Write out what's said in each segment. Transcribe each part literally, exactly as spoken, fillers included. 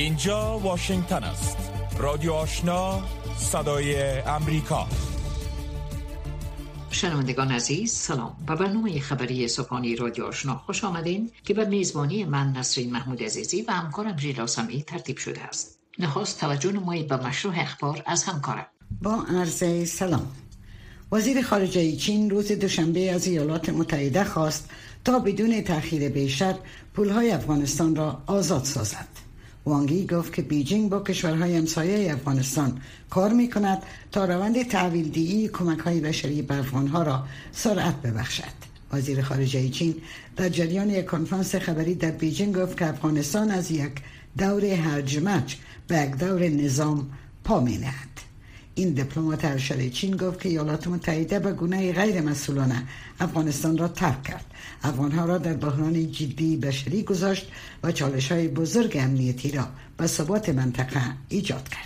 اینجا واشنگتن است. رادیو آشنا، صدای امریکا. شنوندگان عزیز سلام. به برنامه خبری صبحانی رادیو آشنا خوش آمدین که به میزبانی من نسرین محمود عزیزی و همکارم ژیلا سمی ترتیب شده است. نخست توجه نمایید به مشروع اخبار از همکارم. با عرض سلام. وزیر خارجه چین روز دوشنبه از ایالات متحده خواست تا بدون تأخیر بیشتر پولهای افغانستان را آزاد سازد. وانگی گفت که بیجینگ با کشورهای همسایه افغانستان کار می کند تا روند تحویل دهی کمک‌های بشری به افغانها را سرعت ببخشد. وزیر خارجه چین در جریان یک کنفرانس خبری در بیجینگ گفت که افغانستان از یک دور هرج مرج به یک دور نظام پا می نهد. این دیپلمات ارشد چین گفت که ایالات متحده به گونه غیر مسئولانه افغانستان را ترک کرد، افغانها را در بحران جدی بشری گذاشت و چالش‌های بزرگ امنیتی را به ثبات منطقه ایجاد کرد.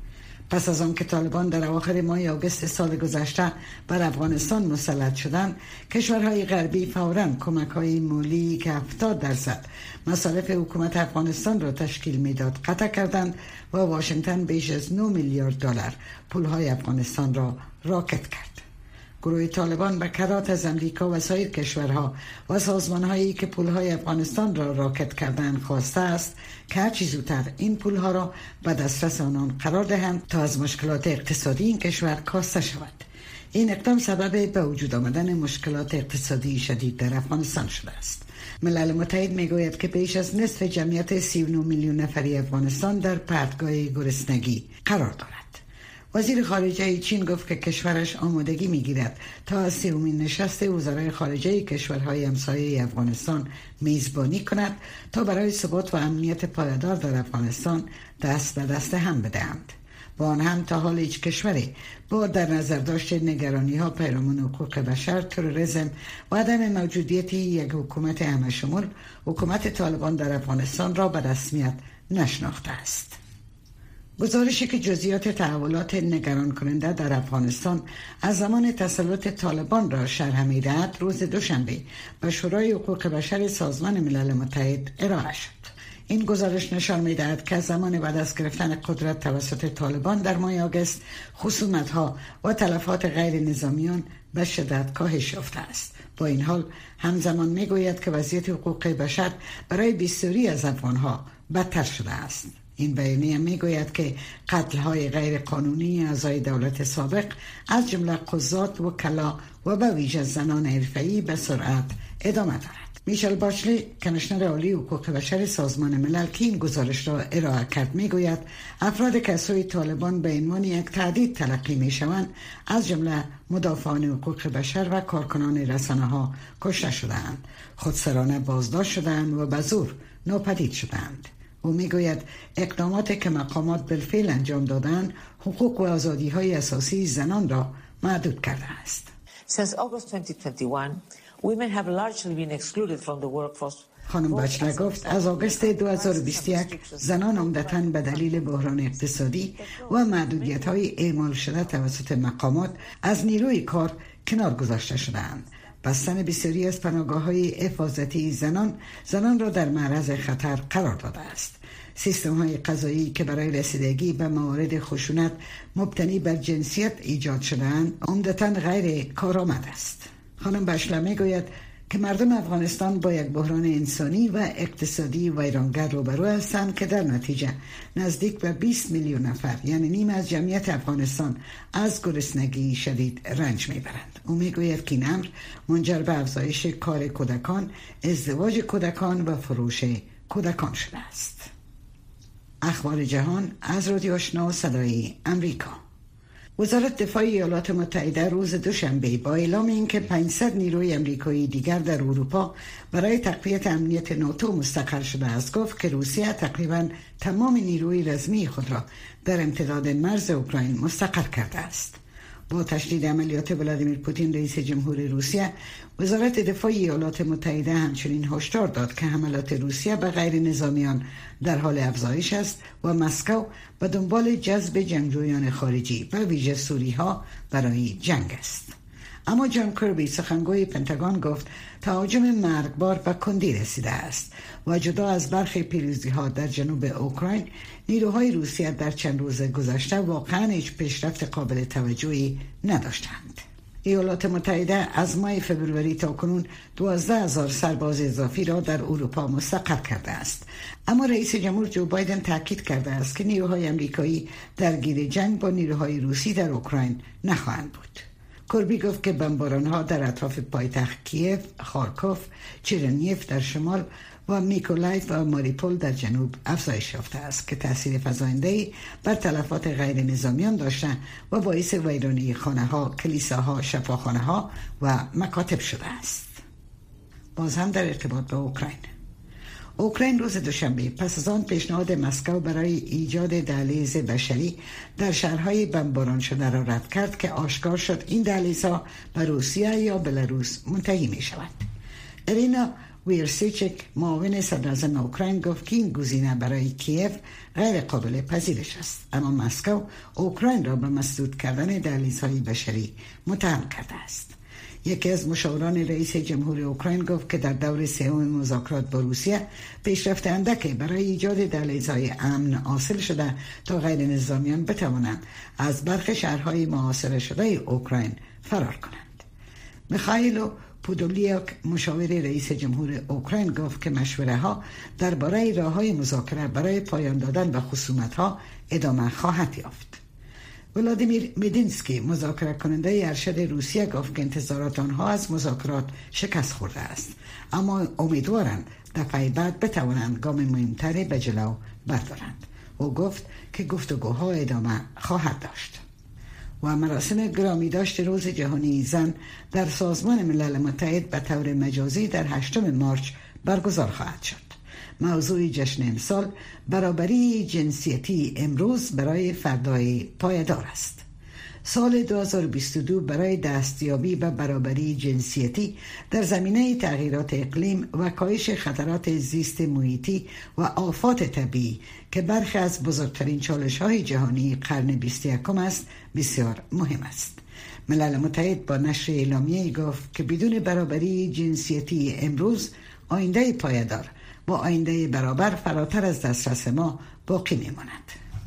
پس از آن که طالبان در اواخر ماه آگوست سال گذشته بر افغانستان مسلط شدند، کشورهای غربی فوراً کمک‌های مالی که هفتاد درصد مصارف حکومت افغانستان را تشکیل میداد قطع کردند و واشنگتن بیش از نه میلیارد دلار پولهای افغانستان را راکت کرد. گروه طالبان به کرات از امریکا و سایر کشورها و سازمانهایی که پولهای افغانستان را راکت کردند خواسته است که هرچی زودتر این پولها را به دسترس آنان قرار دهند تا از مشکلات اقتصادی این کشور کاسته شود. این اقدام سبب به وجود آمدن مشکلات اقتصادی شدید در افغانستان شده است. ملل متحد میگوید که بیش از نصف جمعیت سی و نه میلیون نفری افغانستان در پرتگاه گرسنگی قرار دارد. وزیر خارجه چین گفت که کشورش آمادگی میگیرد تا از سومین نشست وزرای خارجه کشورهای همسایه افغانستان میزبانی کند تا برای ثبات و امنیت پایدار در افغانستان دست به دست هم بدهند. با آن هم تا حال هیچ کشوری با در نظر داشت نگرانی ها پیرامون حقوق بشر، تروریسم و عدم موجودیت یک حکومت همه‌شمول، حکومت طالبان در افغانستان را به رسمیت نشناخته است. گزارشی که جزئیات تحولات نگران کننده در افغانستان از زمان تسلط طالبان را شرح می‌دهد روز دوشنبه به شورای حقوق بشر سازمان ملل متحد ارائه شد. این گزارش نشان می‌دهد که از زمان بعد از گرفتن قدرت توسط طالبان در ماه آگوست خصومت‌ها و تلفات غیر نظامیان به شدت کاهش یافته است. با این حال همزمان می‌گوید که وضعیت حقوق بشر برای بسیاری از افغان‌ها بدتر شده است. این بیانیه میگوید که قتل‌های غیر قانونی اعضای دولت سابق از جمله قضات، وکلا و به ویژه زنان حرفه‌ای به سرعت ادامه دارد. میشل باچلی، کمیشنر عالی حقوق بشر سازمان ملل که این گزارش را ارائه کرد، میگوید افراد که از سوی طالبان به عنوان یک تهدید تلقی میشوند از جمله مدافعان حقوق بشر و کارکنان رسانه‌ها کشته شدند، خودسرانه بازداشت شدند و به زور ناپدید شدند. او میگوید اقداماتی که مقامات بالفعل انجام دادند حقوق و آزادی‌های اساسی زنان را محدود کرده است. Since August twenty twenty-one, women have largely been excluded from the workforce. خانم باچلر گفت از آگوست دو هزار و بیست و یک زنان عمدتاً به دلیل بحران اقتصادی و محدودیت‌های اعمال شده توسط مقامات از نیروی کار کنار گذاشته شدند. بستن بسیاری از پناهگاه‌های حفاظتی زنان زنان را در معرض خطر قرار داده است. سیستم‌های قضایی که برای رسیدگی به موارد خشونت مبتنی بر جنسیت ایجاد شده‌اند عمدتاً غیر کارآمد است. خانم بشلر می‌گوید که مردم افغانستان با یک بحران انسانی و اقتصادی ویرانگر روبرو هستند که در نتیجه نزدیک به بیست میلیون نفر، یعنی نیم از جمعیت افغانستان، از گرسنگی شدید رنج میبرند. او میگوید که این امر منجر به افزایش کار کودکان، ازدواج کودکان و فروش کودکان شده است. اخبار جهان از رادیو آشنا صدای امریکا. وزارت دفاع ایالات متحده روز دوشنبه با اعلام اینکه پانصد نیروی امریکایی دیگر در اروپا برای تقویت امنیت ناتو مستقر شده است گفت که روسیه تقریباً تمام نیروی رزمی خود را در امتداد مرز اوکراین مستقر کرده است. با تشدید عملیات ولادیمیر پوتین رئیس جمهوری روسیه، وزارت دفاع ایالات متحده همچنین هشدار داد که حملات روسیه به غیر نظامیان در حال افزایش است و مسکو به دنبال جذب جنگجویان خارجی و ویژه سوری‌ها برای جنگ است. اما جان کربی سخنگوی پنتاگون گفت تهاجم مرگبار به کندی رسیده است و جدا از برخی پیروزی‌ها در جنوب اوکراین، نیروهای روسیه در چند روز گذشته واقعا هیچ پیشرفت قابل توجهی نداشتند. ایالات متحده از ماه فوریه تا کنون دوازده هزار سرباز اضافی را در اروپا مستقر کرده است. اما رئیس جمهور جو بایدن تاکید کرده است که نیروهای آمریکایی درگیر جنگ با نیروهای روسی در اوکراین نخواهند بود. کربی گفت که بمباران‌ها در اطراف پایتخت کیف، خارکوف، چرنیف در شمال و میکولایف و ماریپول در جنوب افزایش یافته است که تاثیر فزاینده‌ای بر تلفات غیر نظامیان داشته و باعث ویرانی خانه‌ها، کلیساها، شفاخانه‌ها و مکاتب شده است. باز هم در ارتباط با اوکراین، اوکراین روز دوشنبه پس از آن پیشنهاد مسکو برای ایجاد دهلیز بشری در شهرهای بمباران شده را رد کرد که آشکار شد این دهلیزها به روسیه یا بلاروس منتهی می شود. ارینا ویرسیچک معاون صدراعظم اوکراین گفت که این گزینه برای کیف غیر قابل پذیرش است، اما مسکو اوکراین را به مسدود کردن دهلیزهای بشری متهم کرده است. یکی از مشاوران رئیس جمهور اوکراین گفت که در دور سوم مذاکرات با روسیه پیشرفت اندکی برای ایجاد دهلیزهای امن حاصل شده تا غیر نظامیان بتوانند از برخی شهرهای محاصره شده اوکراین فرار کنند. میخائیل پودولیاک مشاور رئیس جمهور اوکراین گفت که مشوره ها درباره راههای مذاکره برای پایان دادن به خصومت ها ادامه خواهد یافت. ولادیمیر مدینسکی مذاکره کننده ارشد روسیه گفت که انتظارات آنها از مذاکرات شکست خورده است، اما امیدوارند دفعه بعد بتوانند گام مهمتری به جلو بردارند. او گفت که گفتگوها ادامه خواهد داشت. و مراسم گرامی داشت روز جهانی زن در سازمان ملل متحد به طور مجازی در هشتم مارچ برگزار خواهد شد. موضوع جشن امسال برابری جنسیتی امروز برای فردای پایدار است. سال دو هزار و بیست و دو برای دستیابی به برابری جنسیتی در زمینه تغییرات اقلیم و کاهش خطرات زیست محیطی و آفات طبیعی که برخی از بزرگترین چالش‌های جهانی قرن بیست و یکم است بسیار مهم است. ملل متحد با نشر اعلامیه‌ای گفت که بدون برابری جنسیتی امروز آینده پایدار با آینده برابر فراتر از دسترس ما باقی میماند.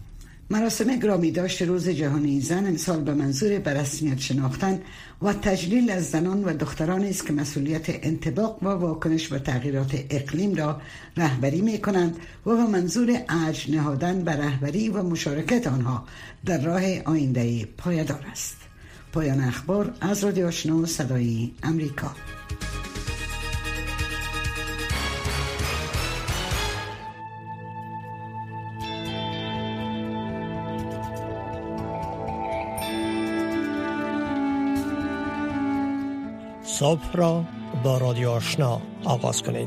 مراسم گرامی داشت روز جهانی زن امسال به منظور به رسمیت شناختن و تجلیل از زنان و دخترانی است که مسئولیت انطباق و واکنش به تغییرات اقلیم را رهبری می کنند و به منظور ارج نهادن به رهبری و مشارکت آنها در راه آینده پایدار است. پایان اخبار از رادیو آشنا صدای امریکا. صبح را با رادیو آشنا آغاز کنید.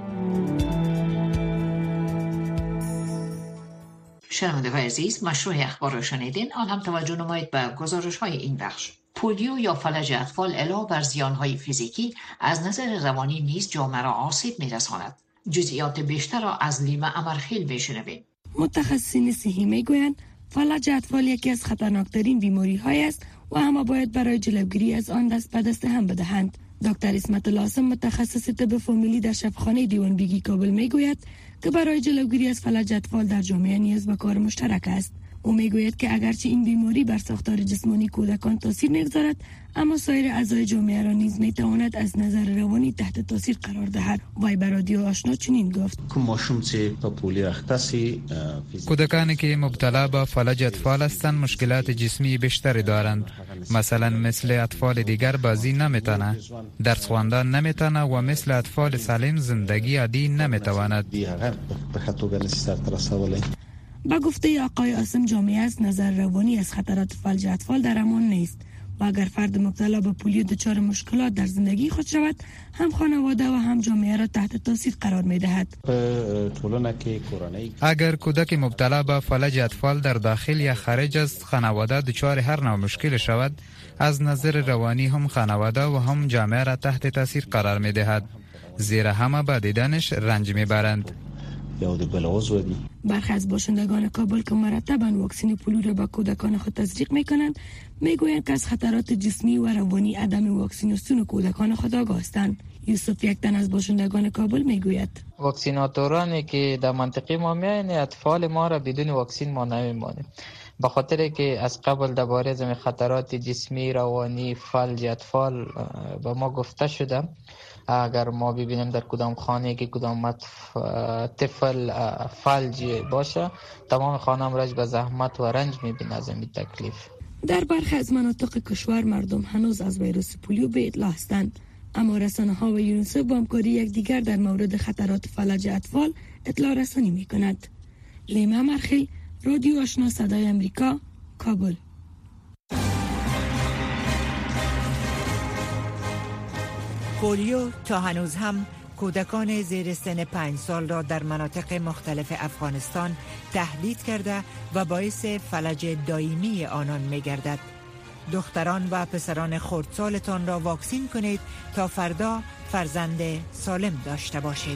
شنوندگان عزیز، مشروع اخبار را شنیدین. آن هم توجه نمایید به گزارش های این بخش. پولیو یا فلج اطفال علاوه بر زیانهای فیزیکی از نظر روانی نیز جامعه را آسیب می‌رساند. جزئیات بیشتر را از لیما امرخیل بشنویم. متخصصین صحی میگویند فلج اطفال یکی از خطرناکترین بیماری‌های است و همه باید برای جلوگیری از آن دست به دست هم بدهند. دکتر اسمت لاسم متخصص طب فامیلی در شفاخانه دیوان بیگی کابل میگوید که برای جلوگیری از فلج اطفال در جامعه نیاز به کار مشترک است. او میگوید که اگرچه این بیماری بر ساختار جسمانی کودکان تاثیر نگذارد، اما سایر اعضای جامعه را نیز میتواند از نظر روانی تحت تاثیر قرار دهد. وای بر رادیو آشنا چنین گفت: کودکانی که مبتلا به فلج اطفال هستند مشکلات جسمی بیشتری دارند. مثلا مثل اطفال دیگر بازی نمیتونه، درس خواندن نمیتونه و مثل اطفال سالم زندگی عادی نمیتواند. با گفته آقای آسم، جامعه از نظر روانی از خطرات فلج اطفال در امان نیست و اگر فرد مبتلا به پولیو دچار مشکلات در زندگی خود شود، هم خانواده و هم جامعه را تحت تاثیر قرار می دهد. اگر کودک مبتلا به فلج اطفال در داخل یا خارج از خانواده دچار هر نوع مشکل شود، از نظر روانی هم خانواده و هم جامعه را تحت تاثیر قرار می دهد، زیرا همه با دیدنش رنج می برند. یا د بل عضو دي. برخی از باشندگان کابل که مرتباً واکسن پولیو را به کودکان خود تزریق می‌کنند میگویند که از خطرات جسمی و روانی عدم واکسیناسیون کودکان خود آگاه هستند. یوسف یک تن از باشندگان کابل میگوید واکسیناتورانی که در منطقه ما میاین اطفال ما را بدون واکسن ما نمیمانیم، به خاطر که از قبل درباره از خطرات جسمی روانی فلج اطفال به ما گفته شده. اگر ما ببینیم در کدام خانه که کدام طفل فلج باشه، تمام خانه راج به زحمت و رنج میبینه از این تکلیف. در برخی از مناطق کشور مردم هنوز از ویروس پولیو به اطلاع هستند، اما رسانه‌ها و یونیسف با همکاری یکدیگر در مورد خطرات فلج اطفال اطلاع رسانی می‌کنند. لیما مرخی، رادیو آشنا صدای امریکا، کابل. پولیو تا هنوز هم کودکان زیر سن پنج سال را در مناطق مختلف افغانستان تهدید کرده و باعث فلج دائمی آنان می‌گردد. دختران و پسران خردسالتان را واکسین کنید تا فردا فرزند سالم داشته باشید.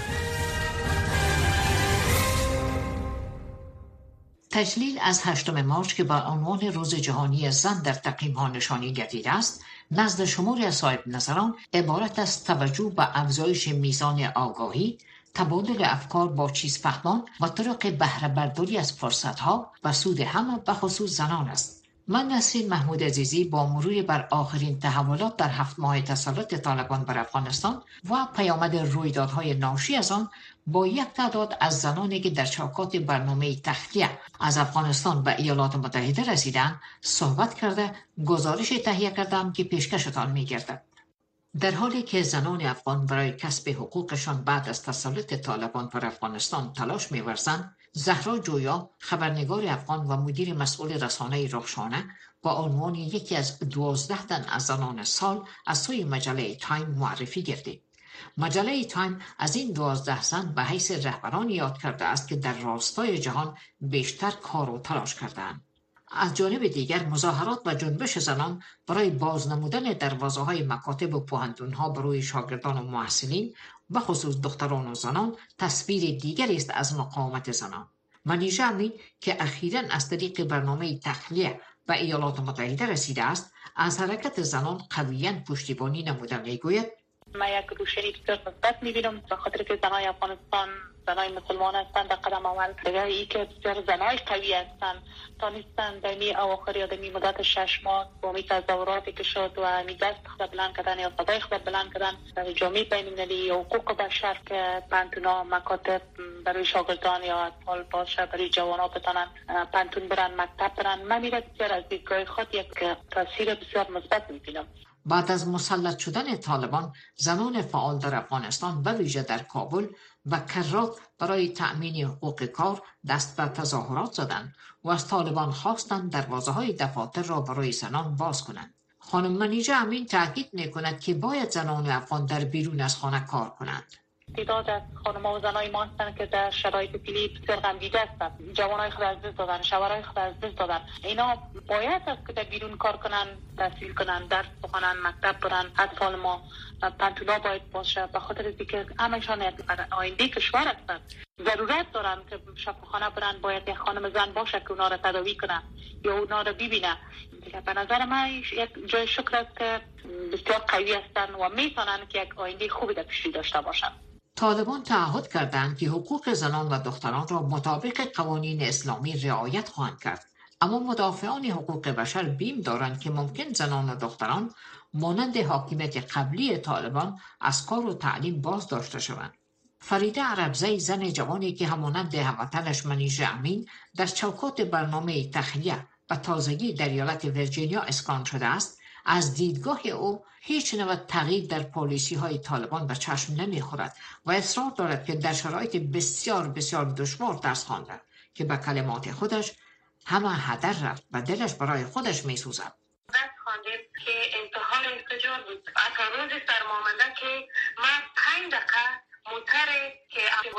تجلیل از هشتم مارچ که با عنوان روز جهانی زن در تقویم‌ها نشانی گردیده است، نزد شماری از صاحب نظران عبارت از توجه به افزایش میزان آگاهی، تبادل افکار با چیزفهمان و طرق بهره برداری از فرصت‌ها و سود همه به خصوص زنان است. من نسرین محمود عزیزی با مرور بر آخرین تحولات در هفت ماه تسلط طالبان بر افغانستان و پیامد رویدادهای ناشی از آن با یک تعداد از زنانی که در چوکات برنامه تخلیه از افغانستان به ایالات متحده رسیدند صحبت کرده گزارش تهیه کردم که پیشکشتان می‌گردد. در حالی که زنان افغان برای کسب حقوقشان بعد از تسلط طالبان بر افغانستان تلاش می‌ورزند، زهرا جویا، خبرنگار افغان و مدیر مسئول رسانه رخشانه، با عنوان یکی از دوازده تن از زنان سال از سوی مجله تایم معرفی گردید. مجله تایم از این دوازده زن به حیث رهبران یاد کرده است که در راستای جهان بیشتر کار و تلاش کردند. از جانب دیگر مظاهرات و جنبش زنان برای بازنمودن دروازه‌های مکاتب و پوهنتون‌ها برای شاگردان و محصلین و خصوص دختران و زنان تصویر دیگری است از مقاومت زنان. منیژه امین که اخیراً از طریق برنامه تخلیه به ایالات متحده رسیده است، از حرکت زنان قویاً پشتیبانی نموده میگوید ما یک روشه بسیار مثبت می‌بینم به خاطر که زنای افغانستان زنای مسلمان هستند. در قدم اول دیگر ای که بسیار زنای قوی هستند تانستند در می اواخر یا در می مدت شش ماه با می تظاهراتی که شد و می دست خود بلند کردن یا صدای خود بلند کردن در جامعه بین‌المللی یا حقوق بشر که پانتونا مکاتب برای شاگردان یا اطفال باشه، برای جوانان بتونن پانتون برن، مکتب برن. من میره بسیار از دیدگاه خود یک تاثیر بسیار مثبت می‌بینم. بعد از مسلط شدن طالبان، زنان فعال در افغانستان به ویژه در کابل و کرات برای تأمین حقوق کار دست به تظاهرات زدند و از طالبان خواستند دروازه‌های دفاتر را برای زنان باز کنند. خانم منیژه امین تاکید می‌کند که باید زنان افغان در بیرون از خانه کار کنند. تعداد از خانم‌ها و زنای ما هستند که در شرایط فعلی بسیار غمگین هستند. جوانای خود از دست دادن، شوهرای خود از دست دادن. اینا باید است که در بیرون کار کنن، تحصیل کنن، درس بخونن، مکتب برن. اطفال ما پانتونا باید باشه به خاطر اینکه همشان آینده کشور هستند. ضرورت دارن که شفاخانه برن، باید یک خانم زن باشه که اونا را تداوی کنه یا اونا را ببینه. به نظر من یک جای شکر است که بسیار قوی هستند و میتونن که یک آینده خوبی در پیش داشته باشن. طالبان تعهد کردند که حقوق زنان و دختران را مطابق قوانین اسلامی رعایت خواهند کرد، اما مدافعان حقوق بشر بیم دارند که ممکن زنان و دختران مانند حاکمیت قبلی طالبان از کار و تعلیم باز داشته شوند. فریده عربزی، زن جوانی که همانند هموطنش منیژه امین در چوکات برنامه تخلیه و تازگی در ایالت ویرجینیا اسکان شده است، از دیدگاه او هیچ نوع تغییر در پالیسی های طالبان به چشم نمیخورد و اصرار دارد که در شرایط بسیار بسیار دشوار درس خوانده که به کلمات خودش همه هدر رفت و دلش برای خودش میسوزد. درس خواندیم که امتحان انفجار بود. تا روز سرمامنده که من پنج دقیقه موتر که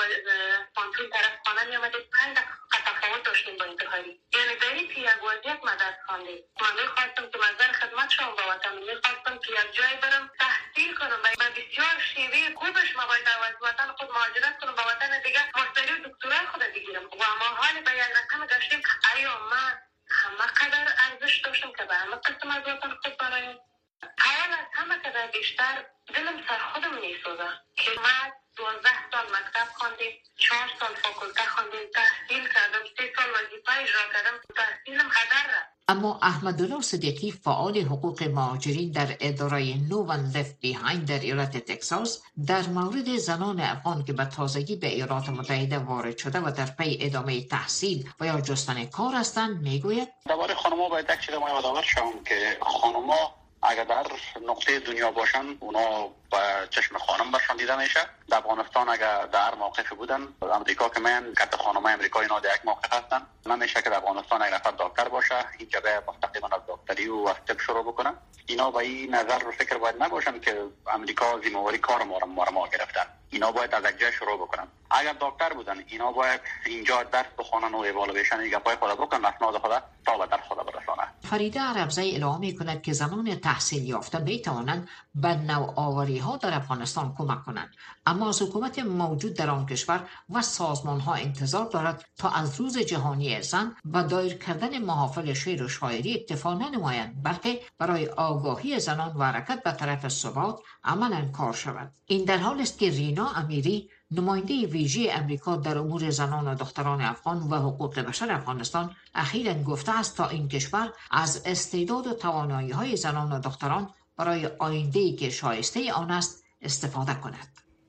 پانتون طرف خانه می آمده پنج دقیقه تفاوت داشتیم با انتحاری. یعنی در این که یک وضعیت من درس خواندیم. من می خواستم که منظر خدمت شما با وطن، می خواستم که یک جای برم تحصیل کنم و بسیار شیوه خوبش ما باید از وطن خود مهاجرت کنم به وطن دیگه ماستری و دکترا خود بگیرم و ما حال به یک رقم گشتیم آیا ما همه قدر ارزش داشتم که به همه قسم از وطن خود برایم. حال از همه قدر بیشتر دلم سر خودم میسوزه که ما دوازده سال مکتب خواندیم، چهار سال فاکولته خواندیم، تحصیل کردم، سه سال وظیفه اجرا کردم، تحصیلم هدر رفت. اما احمدالله صدیقی فعال حقوق مهاجرین در اداره No One Left Behind در ایالت تگزاس در مورد زنان افغان که به تازگی به ایالات متحده وارد شده و در پی ادامه تحصیل و یا جستن کار هستند میگوید درباره خانم‌ها باید یک چیز ما یادآور شوم که خانم‌ها اگر در نقطه دنیا باشن اونا با چشم خانم برشان دیده میشه. در افغانستان اگر در موقف بودن امریکا که من کت خانم امریکایی اینا در یک موقف هستن نمیشه که در افغانستان اگر نفر دکتر باشه این که به مستقیما از دکتری و از طب شروع بکنن. اینا با این نظر رو فکر باید نباشن که امریکا ذمه‌واری کار ما رو ما گرفتن. اینا باید از یک شروع بکنن. اگر دکتر بودن اینا باید اینجا درس بخونن و ایوالویشن دیگه پای خود بکنن اسناد خود تا به در خود برسانه. فریده عربزی اعلام می‌کند که زنان تحصیل یافته می‌توانند به نوآوری‌ها در افغانستان کمک کنند، اما از حکومت موجود در آن کشور و سازمان‌ها انتظار دارد تا از روز جهانی زن و دایر کردن محافل شعر و شاعری اکتفا ننمایند، بلکه برای آگاهی زنان و حرکت به طرف ثبات عملاً کار شود. این در حالی است که رینا امیری نماینده ویژه امریکا در امور زنان و دختران افغان و حقوق بشر افغانستان اخیراً گفته است تا این کشور از استعداد و توانایی‌های زنان و دختران برای آینده‌ای که شایسته آن است استفاده کند.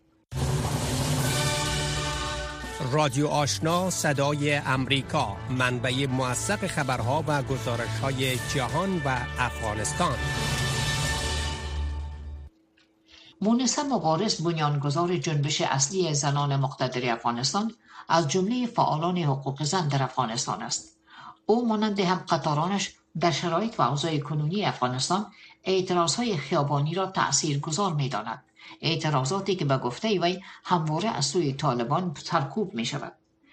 رادیو آشنا صدای امریکا، منبع موثق خبرها و گزارش‌های جهان و افغانستان. مونسه مبارز بنیانگذار جنبش اصلی زنان مقتدر افغانستان از جمله فعالان حقوق زن در افغانستان است. او مانند هم قطارانش در شرایط و اوضاع کنونی افغانستان اعتراضهای خیابانی را تأثیرگذار می‌داند، اعتراضاتی که به گفته وی همواره از سوی طالبان سرکوب می‌شود.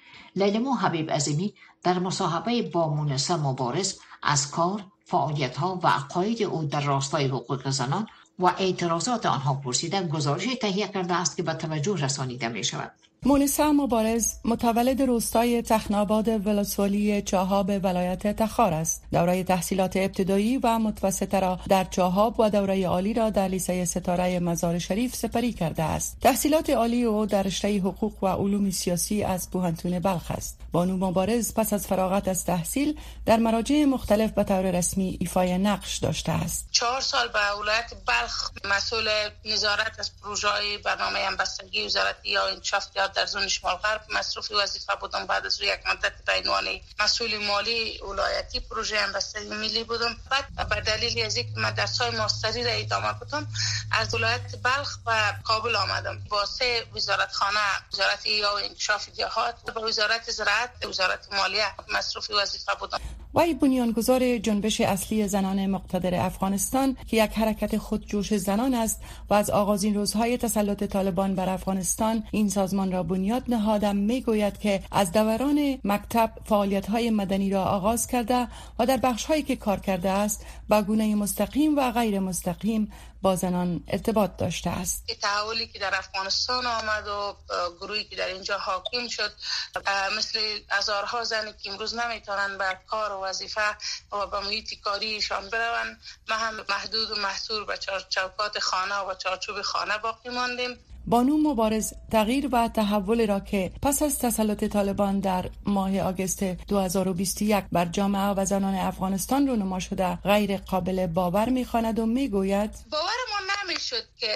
لیلمو حبیب عظیمی در مصاحبه با مونسه مبارز از کار، فعالیت‌ها و عقاید او در راستای حقوق زنان و اعتراضات آنها پرسیده گزارشی تهیه کرده است که به توجه رسانیده می شود. مونسه مبارز متولد روستای تخناباد ولسوالی چاهاب ولایت تخار است. دوره تحصیلات ابتدایی و متوسطه را در چاهاب و دوره عالی را در لیسه ستاره مزار شریف سپری کرده است. تحصیلات عالی او در رشته حقوق و علوم سیاسی از بوهنتون بلخ است. بانو مبارز پس از فراغت از تحصیل در مراجع مختلف به طور رسمی ایفای نقش داشته است. چهار سال به ولایت بلخ مسئول نظارت از پروژه‌های برنامه همبستگی وزارت یا انکشاف در زون شمال غرب مصروف وظیفه بودم. بعد از یک مدت به عنوان مسئول مالی ولایتی پروژه همبستگی ملی بودم. بعد به دلیل از اینکه من درس‌های ماستری را ادامه بدم از ولایت بلخ و کابل آمدم. با سه وزارتخانه، وزارت یا انکشاف جهات، با وزارت زراعت، وزارت مالیه مصروف وظیفه بودم. وی بنیانگذار جنبش اصلی زنان مقتدر افغانستان که یک حرکت خودجوش زنان است و از آغازین روزهای تسلط طالبان بر افغانستان این سازمان را بنیاد نهاده، میگوید که از دوران مکتب فعالیت‌های مدنی را آغاز کرده و در بخش‌هایی که کار کرده است به گونه مستقیم و غیر مستقیم با زنان ارتباط داشته است. تحولی که در افغانستان آمد و گروهی که در اینجا حاکم شد مثل هزارها زنی که امروز نمیتونن به کار و وظیفه و به محیط کاریشان بروند، ما هم محدود و محصور به چوکات خانه و چارچوب خانه باقی ماندیم. بانو مبارز تغییر و تحول را که پس از تسلط طالبان در ماه آگوست دو هزار و بیست و یک بر جامعه و زنان افغانستان رونما شده غیر قابل باور می‌خواند و میگوید باورمون نمیشد که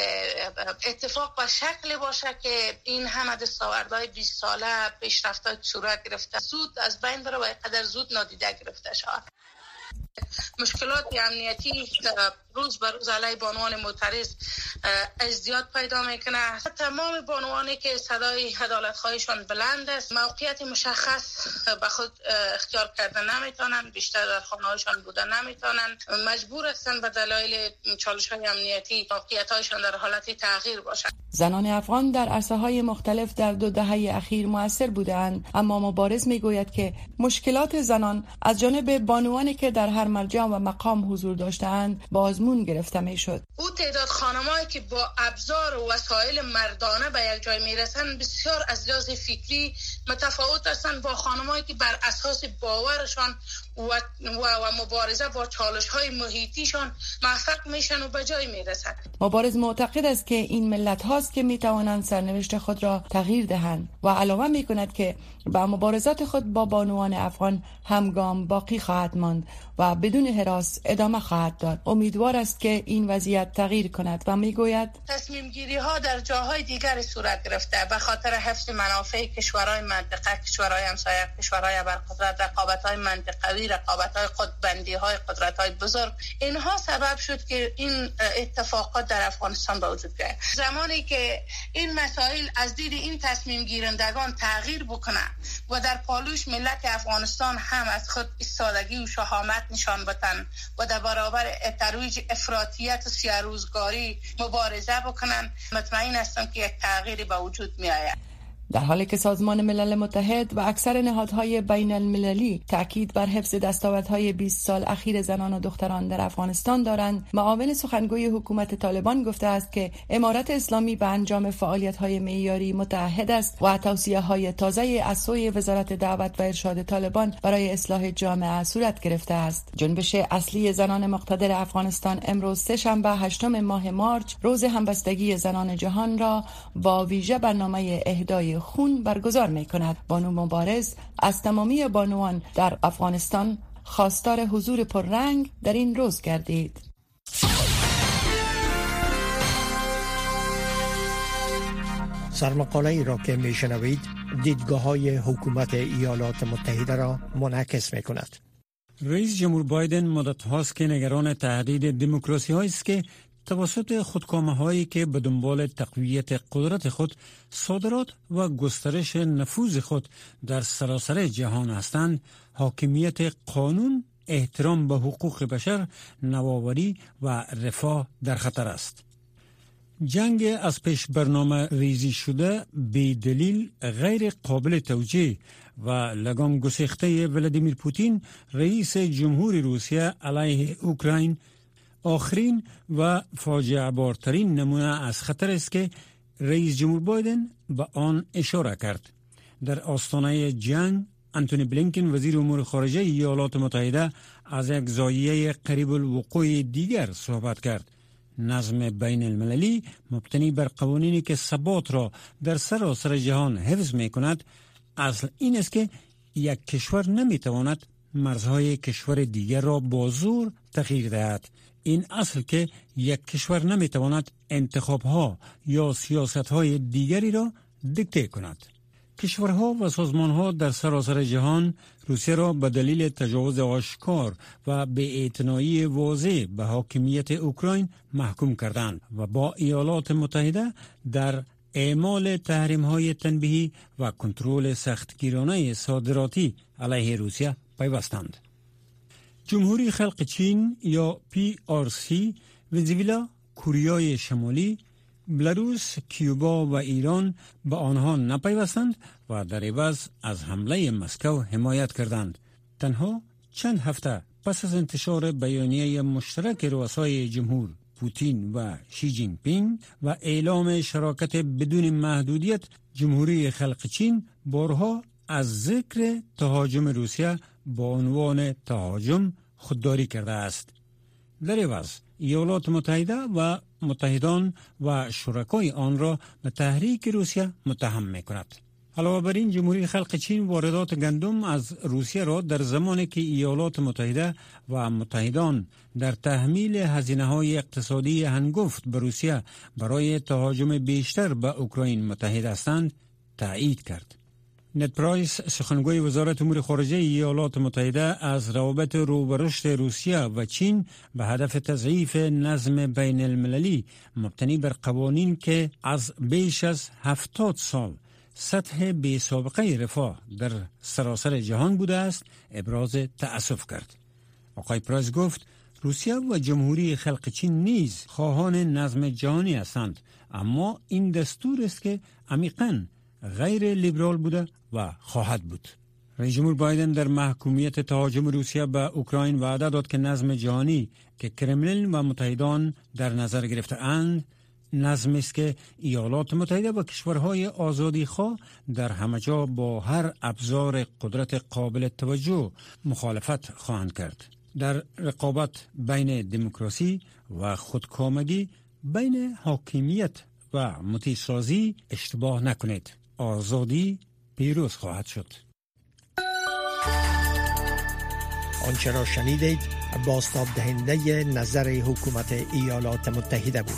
اتفاق به شکلی باشه که این همه دستاوردهای بیست ساله پیشرفت‌های صورت گرفته زود از بین بره و اینقدر زود نادیده گرفته شود. مشکلات امنیتی روز به روز علیه بانوان معترض ازدیاد پیدا میکنه. تمام بانوانی که صدای عدالت خواهیشان بلند است موقعیت مشخص به خود اختیار کرده نمیتونن، بیشتر در خانه‌هایشان بودن نمیتونن، مجبور هستن به دلایل چالش‌های امنیتی موقعیت‌هایشان در حالت تغییر باشند. زنان افغان در عرصه‌های مختلف در دو دهه اخیر مؤثر بودند، اما مبارز میگوید که مشکلات زنان از جانب بانوانی که در هر در مرجع و مقام حضور داشتند بازمون گرفته میشد. او تعداد خانمایی که با ابزار و وسایل مردانه به یک جای میرسن بسیار از لحاظ فکری متفاوت هستند با خانمایی که بر اساس باورشان و, و, و مبارزه با چالش های محیطیشان موفق میشن و به جای میرسند. مبارز معتقد است که این ملت هاست که میتوانند سرنوشت خود را تغییر دهند و علاوه میکند که با مبارزات خود با بانوان افغان همگام باقی خواهد ماند و بدون هراس ادامه خواهد داد. امیدوار است که این وضعیت تغییر کند و میگوید تصمیم گیری ها در جاهای دیگر صورت گرفته به خاطر حفظ منافع کشورهای منطقه، کشورهای همسایه، کشورهای ابرقدرت، رقابت‌های منطقوی، رقابت‌های خودبندی‌های قدرت‌های بزرگ. اینها سبب شد که این اتفاقات در افغانستان به وجود بیاید. زمانی که این مسائل از دید این تصمیم گیرندگان تغییر بکنه و در پالوش ملت افغانستان هم از خود ایستادگی و شهامت نشان بدن و در برابر ترویج افراطیت و سیاه‌روزگاری مبارزه بکنن، مطمئن هستم که یک تغییری به وجود می آید. در حالی که سازمان ملل متحد و اکثر نهادهای بین المللی تاکید بر حفظ دستاوردهای بیست سال اخیر زنان و دختران در افغانستان دارند، معاون سخنگوی حکومت طالبان گفته است که امارت اسلامی به انجام فعالیت‌های معیاری متعهد است و توصیه‌های تازه از سوی وزارت دعوت و ارشاد طالبان برای اصلاح جامعه صورت گرفته است. جنبش اصلی زنان مقتدر افغانستان امروز سه شنبه هشتم ماه مارچ روز همبستگی زنان جهان را با ویژه برنامه اهدای خون برگزار می کند. بانو مبارز از تمامی بانوان در افغانستان خواستار حضور پررنگ در این روز گردید. سرمقاله ای را که می شنوید دیدگاه های حکومت ایالات متحده را منعکس می کند. رئیس جمهور بایدن مدت هاست که نگران تهدید دموکراسی هایی است که توسط خودکامه هایی که به دنبال تقویت قدرت خود، صادرات و گسترش نفوذ خود در سراسر جهان هستند، حاکمیت قانون، احترام به حقوق بشر، نوآوری و رفاه در خطر است. جنگ از پیش برنامه ریزی شده، بی دلیل، غیر قابل توجیه و لگام گسیخته ولادیمیر پوتین رئیس جمهور روسیه علیه اوکراین آخرین و فاجعه بارترین نمونه از خطر است که رئیس جمهور بایدن به آن اشاره کرد. در آستانه جنگ، انتونی بلینکن وزیر امور خارجه ایالات متحده از یک زاییه قریب الوقوع دیگر صحبت کرد. نظم بین المللی مبتنی بر قوانینی که ثبات را در سراسر جهان حفظ می کند، اصل این است که یک کشور نمی تواند مرزهای کشور دیگر را با زور تغییر دهد. این اصل که یک کشور نمی تواند انتخابها یا سیاستهای دیگری را دیکته کند. کشورها و سازمانها در سراسر جهان روسیه را به دلیل تجاوز آشکار و بی‌اعتنایی واضح به حاکمیت اوکراین محکوم کردند و با ایالات متحده در اعمال تحریم‌های تنبیهی و کنترل سختگیرانه صادراتی علیه روسیه پیوستند. جمهوری خلق چین یا پی آر سی، ونزوئلا، کره شمالی، بلاروس، کیوبا و ایران به آنها نپیوستند و در عوض از حمله مسکو حمایت کردند. تنها چند هفته پس از انتشار بیانیه مشترک رؤسای جمهور پوتین و شی جین پینگ و اعلام شراکت بدون محدودیت، جمهوری خلق چین بارها از ذکر تهاجم روسیه با عنوان تهاجم خودداری کرده است. در عوض ایالات متحده و متحدان و شرکای آن را به تحریک روسیه متهم می‌کند. علاوه بر این، جمهوری خلق چین واردات گندم از روسیه را در زمانی که ایالات متحده و متحدان در تحمیل هزینه‌های اقتصادی هنگفت به روسیه برای تهاجم بیشتر به اوکراین متحد هستند تایید کرد. نت پرایس، سخنگوی وزارت امور خارجه ایالات متحده، از روابط رو به رشد روسیه و چین به هدف تضعیف نظم بین المللی مبتنی بر قوانین که از بیش از هفتاد سال سطح بی سابقه رفاه در سراسر جهان بوده است، ابراز تأسف کرد. آقای پرایس گفت روسیه و جمهوری خلق چین نیز خواهان نظم جهانی هستند، اما این دستور است که عمیقاً غیر لیبرال بوده و خواهد بود. رئیس جمهور بایدن در محکومیت تهاجم روسیه به اوکراین وعده داد که نظم جهانی که کرملین و متحدان در نظر گرفته اند نظمی است که ایالات متحده و کشورهای آزادیخواه در همه جا با هر ابزار قدرت قابل توجه مخالفت خواهند کرد. در رقابت بین دموکراسی و خودکامگی، بین حاکمیت و متیسازی اشتباه نکنید. آزادی پیروز خواهد شد. آنچه را شنیدید بازتاب دهنده نظر حکومت ایالات متحده بود.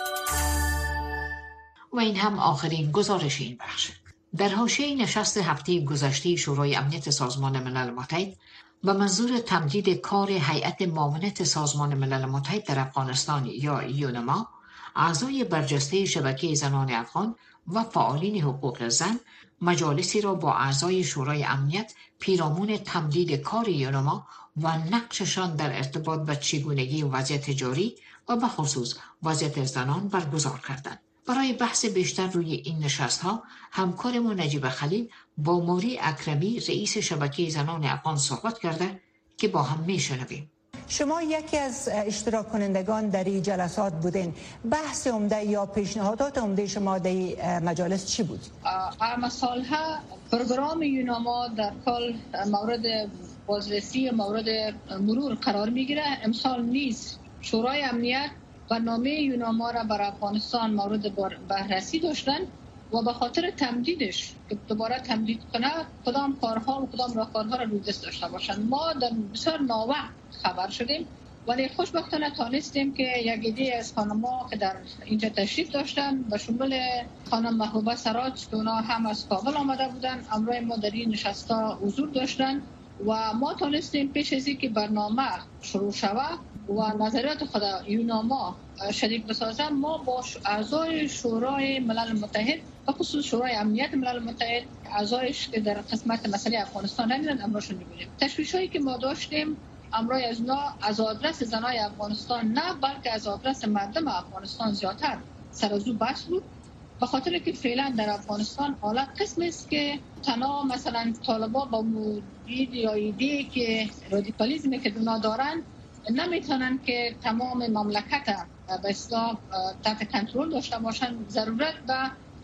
و این هم آخرین گزارش این بخش. در حاشیه نشست هفته گذشته شورای امنیت سازمان ملل متحد به منظور تمدید کار هیئت معاونت سازمان ملل متحد در افغانستان یا یونما، اعضای برجسته شبکه زنان افغان و فعالین حقوق زن مجالسی را با اعضای شورای امنیت پیرامون تمدید کار یونما و نقششان در ارتباط با چگونگی وضعیت جاری و به خصوص وضعیت زنان برگزار کردند. برای بحث بیشتر روی این نشست‌ها همکارمون نجیب خلیل با موری اکرمی رئیس شبکه زنان افغان صحبت کرده که با هم میشنویم. شما یکی از اشتراک کنندگان در این جلسات بودین. بحث عمده یا پیشنهادات عمده شما در این مجالس چی بود؟ اما سالها پروگرام یوناما در کل مورد بازرسی مورد مرور قرار میگیره. امسال نیز شورای امنیت برنامه یوناما را بر افغانستان مورد بررسی داشتن و به خاطر تمدیدش که دوباره تمدید کنه کدام کارها و کدام راهکارها را رو دست داشته باشند. ما در بسیار ناوقت خبر شدیم ولی خوشبختانه تانستیم که یک عده از خانم‌ها که در اینجا تشریف داشتن به شمول خانم محبوبه سراج که اونا هم از کابل آمده بودن امروز ما در این نشستا حضور داشتن و ما تانستیم پیش از اینکه برنامه شروع شود و نظریات خود یوناما شریک بسازن ما با اعضای شورای ملل متحد و خصوص شورای امنیت ملل متحد اعضایش که در قسمت مسئله افغانستان نمیدن امروشون میبینیم. تشویش‌هایی که ما داشتیم امروز از اونا از آدرس زنای افغانستان نه بلکه از آدرس مردم افغانستان زیادتر سر از او بحث بود به خاطر که فعلا در افغانستان حالت قسم است که تنها مثلا طالبا با مدید یا ایده که رادیکالیزمی که اونا دارن نمیتونن که تمام مملکت به اصطلاح تحت کنترل داشته باشن. ضرورت به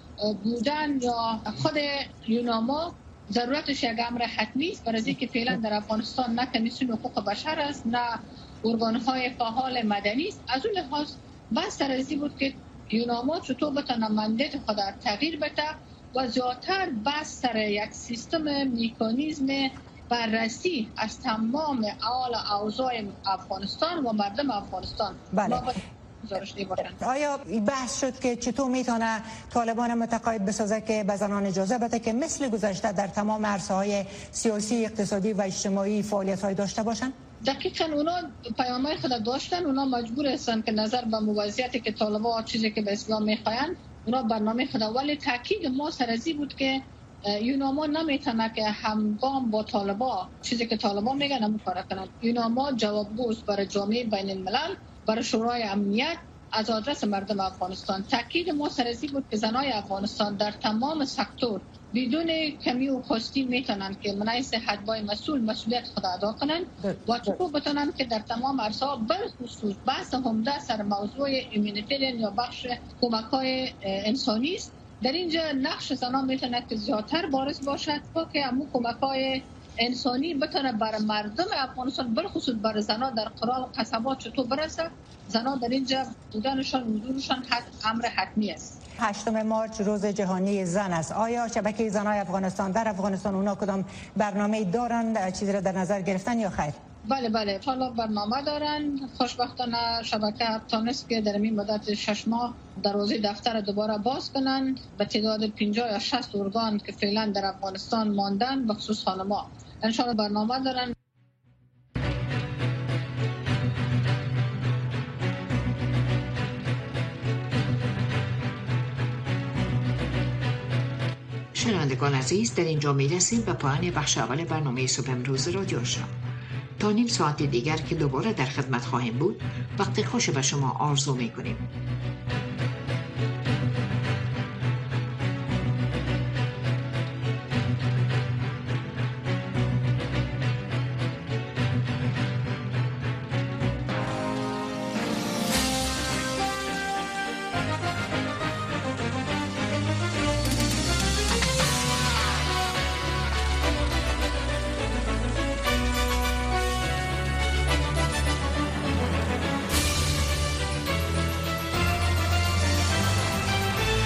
بودن یا خود یوناما ضرورتش یک امر حتمی است برای اینکه فعلا در افغانستان نه کمیسیون حقوق بشر است نه ارگان‌های فعال مدنی است. از اون لحاظ بحث سرازی بود که یوناما چطور بتونه مندت خود را تغییر بده و زیادتر بحث سر یک سیستم مکانیزم بررسی از تمام اعضای اعضای افغانستان و مردم افغانستان. بله. آیا بحث شد که چطور میتونه طالبان متقاعد بسازه که به زنان اجازه بده که مثل گذشته در تمام عرصه‌های سیاسی، اقتصادی و اجتماعی فعالیت‌های داشته باشن؟ دقیقاً اونا پیام‌های خود داشتن. اونا مجبور هستن که نظر به موضوعیتی که طالبان چیزی که به اسلام میخواین اونا برنامه خود ولی تاکید ما سرازی بود که یوناما نمیتونه که همگام با طالبان چیزی که طالبان میگن هم کار کنن. یوناما جوابگوست برای جامعه بین الملل، برای شورای امنیت از آدرس مردم افغانستان. تاکید ما سرازی بود که زنای افغانستان در تمام سکتور بدون کمی و کاستی میتونن که منای صحت بای مسئول مسئولیت خود ادا کنن و چطور بتونن که در تمام عرصه‌ها بالخصوص بحث عمده سر موضوع ایمنیتریان یا بخش کمک‌های انسانی است. در اینجا نقش زنان میتونه که زیادتر بارز باشد تا که همون کمک‌های انسانی بتونه بر مردم افغانستان بالخصوص بر زنان در قرال قصبات چطور برسه. زنان در اینجا بودنشان حضورشان حت امر حتمی است. هشتم مارچ روز جهانی زن است. آیا شبکه زنای افغانستان در افغانستان اونا کدام برنامه دارند چیزی را در نظر گرفتن یا خیر؟ بله بله حالا برنامه دارن. خوشبختانه شبکه تانست که در این مدت شش ماه دروازه دفتر دوباره باز کنن به تعداد پنجاه یا شصت ارگان که فعلا در افغانستان ماندن به خصوص خانم‌ها ان شاء الله برنامه دارن. شنوندگان عزیز، در اینجا می‌رسیم به پایان بخش اول برنامه صبح امروز رادیو آشنا. تا نیم ساعت دیگر که دوباره در خدمت خواهیم بود وقت خوش به شما آرزو می‌کنیم.